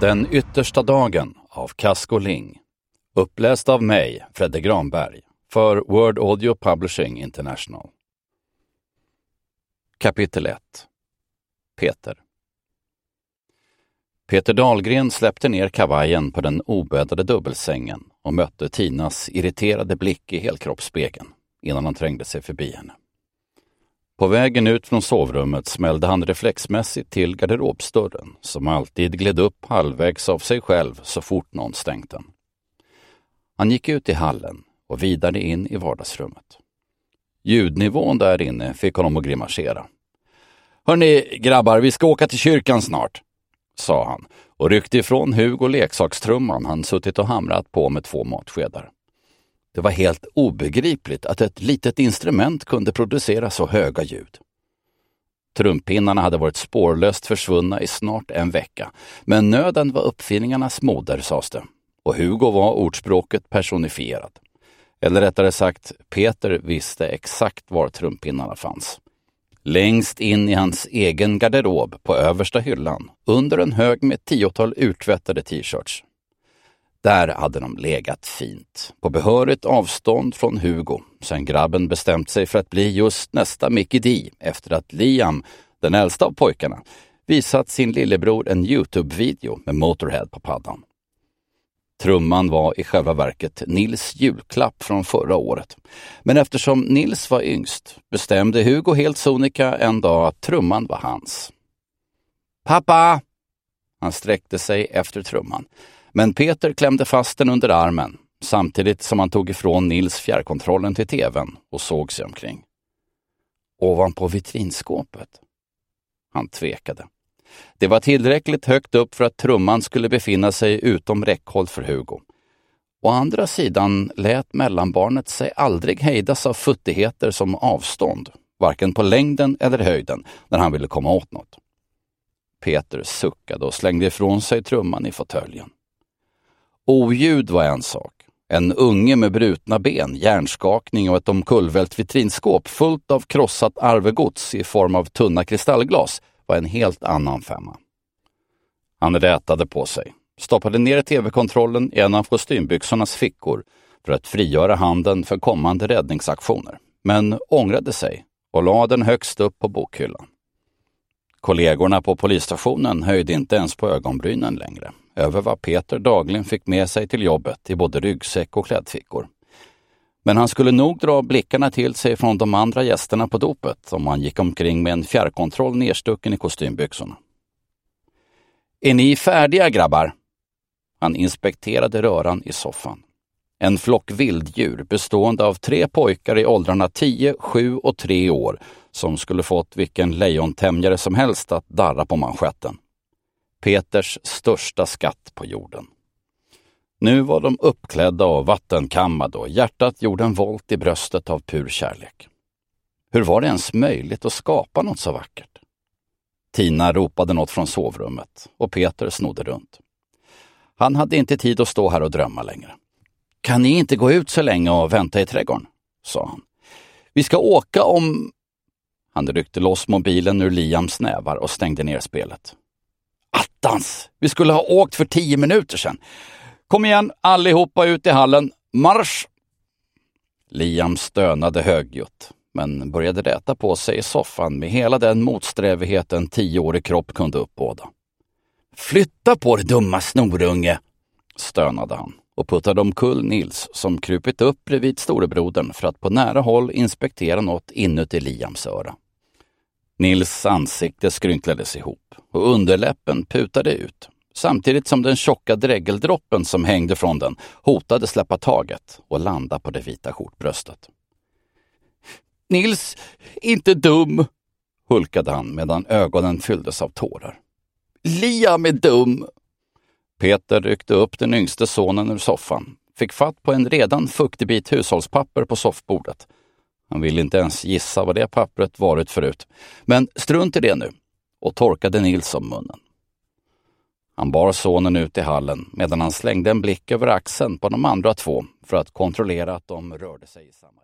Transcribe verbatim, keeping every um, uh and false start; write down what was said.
Den yttersta dagen av Casco Ling. Uppläst av mig, Fredde Granberg, för Word Audio Publishing International. Kapitel ett. Peter. Peter Dahlgren släppte ner kavajen på den obäddade dubbelsängen och mötte Tinas irriterade blick i helkroppsspegeln innan han trängde sig förbi henne. På vägen ut från sovrummet smällde han reflexmässigt till garderobsdörren som alltid gled upp halvvägs av sig själv så fort någon stängt den. Han gick ut i hallen och vidare in i vardagsrummet. Ljudnivån där inne fick honom att grimasera. "Hörrni grabbar, vi ska åka till kyrkan snart", sa han och ryckte ifrån Hugo leksakstrumman han suttit och hamrat på med två matskedar. Det var helt obegripligt att ett litet instrument kunde producera så höga ljud. Trumpinnarna hade varit spårlöst försvunna i snart en vecka, men nöden var uppfinningarnas moder, sades det, och Hugo var ordspråket personifierad. Eller rättare sagt, Peter visste exakt var trumpinnarna fanns. Längst in i hans egen garderob på översta hyllan, under en hög med tiotal urtvättade t-shirts. Där hade de legat fint, på behörigt avstånd från Hugo, sen grabben bestämt sig för att bli just nästa Mickey D efter att Liam, den äldsta av pojkarna, visat sin lillebror en YouTube-video med Motorhead på paddan. Trumman var i själva verket Nils julklapp från förra året, men eftersom Nils var yngst bestämde Hugo helt sonika en dag att trumman var hans. "Pappa!" Han sträckte sig efter trumman. Men Peter klämde fast den under armen, samtidigt som han tog ifrån Nils fjärrkontrollen till tvn och såg sig omkring. Ovanpå vitrinskåpet. Han tvekade. Det var tillräckligt högt upp för att trumman skulle befinna sig utom räckhåll för Hugo. Å andra sidan lät mellanbarnet sig aldrig hejdas av futtigheter som avstånd, varken på längden eller höjden, när han ville komma åt något. Peter suckade och slängde ifrån sig trumman i fåtöljen. Oljud var en sak. En unge med brutna ben, hjärnskakning och ett omkullvält vitrinskåp fullt av krossat arvegods i form av tunna kristallglas var en helt annan femma. Han rätade på sig, stoppade ner tv-kontrollen i en av kostymbyxornas fickor för att frigöra handen för kommande räddningsaktioner, men ångrade sig och lade den högst upp på bokhyllan. Kollegorna på polisstationen höjde inte ens på ögonbrynen längre över vad Peter dagligen fick med sig till jobbet i både ryggsäck och klädfickor. Men han skulle nog dra blickarna till sig från de andra gästerna på dopet om han gick omkring med en fjärrkontroll nerstucken i kostymbyxorna. "Är ni färdiga, grabbar?" Han inspekterade röran i soffan. En flock vilddjur bestående av tre pojkar i åldrarna tio, sju och tre år som skulle fått vilken lejontämjare som helst att darra på manschetten. Peters största skatt på jorden. Nu var de uppklädda och vattenkammade och hjärtat gjorde en volt i bröstet av pur kärlek. Hur var det ens möjligt att skapa något så vackert? Tina ropade något från sovrummet och Peter snodde runt. Han hade inte tid att stå här och drömma längre. "Kan ni inte gå ut så länge och vänta i trädgården?" sa han. "Vi ska åka om..." Han ryckte loss mobilen ur Liams nävar och stängde ner spelet. "Attans! Vi skulle ha åkt för tio minuter sedan. Kom igen, allihopa ut i hallen. Marsch!" Liam stönade högljutt, men började räta på sig i soffan med hela den motsträvighet en tioårig kropp kunde uppbåda. "Flytta på det, dumma snorunge!" stönade han och puttade omkull Nils som krupit upp bredvid storebrodern för att på nära håll inspektera något inuti Liams öra. Nils ansikte skrynklades ihop och underläppen putade ut, samtidigt som den tjocka dräggeldroppen som hängde från den hotade släppa taget och landa på det vita skjortbröstet. "Nils, inte dum!" hulkade han medan ögonen fylldes av tårar. "Liam är dum!" Peter ryckte upp den yngste sonen ur soffan, fick fatt på en redan fuktig bit hushållspapper på soffbordet. Han ville inte ens gissa vad det pappret varit förut, men strunt i det nu, och torkade Nils om munnen. Han bar sonen ut i hallen medan han slängde en blick över axeln på de andra två för att kontrollera att de rörde sig i samma